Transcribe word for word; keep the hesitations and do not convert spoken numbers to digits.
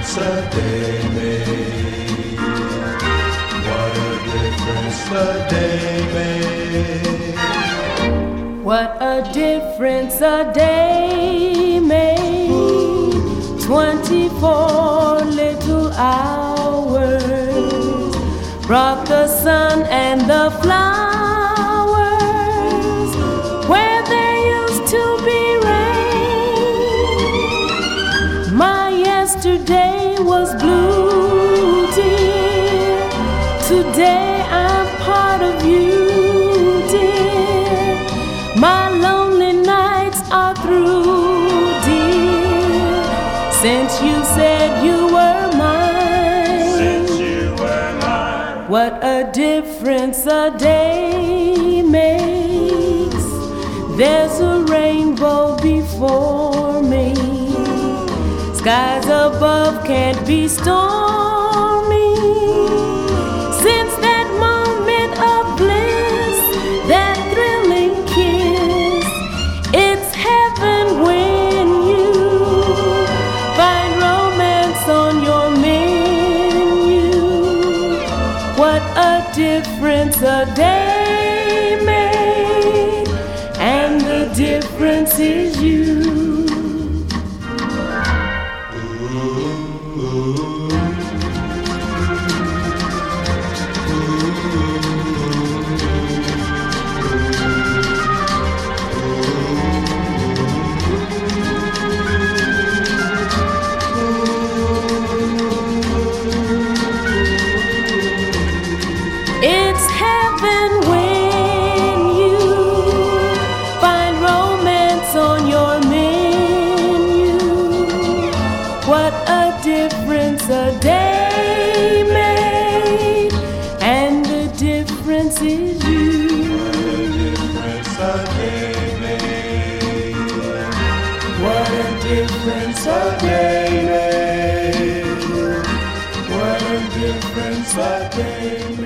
difference a day made. What a difference a day made. What a difference a day made. Twenty-four little hours brought the sun and the flowers where there used to be rain. My yesterday was blue, dear. Today I'm part of you, dear. My lonely nights are through, dear. Since you said you were mine. Since you were mine. What a difference a day makes. There's a rainbow before me. Skies above can't be stormy. Since that moment of bliss, that thrilling kiss, it's heaven when you find romance on your menu. What a difference a day made, and the difference is you. It's heaven when you find romance on your menu. What a difference a day made, and the difference is you. What a difference a day made. What a difference a day made. What a difference a day made.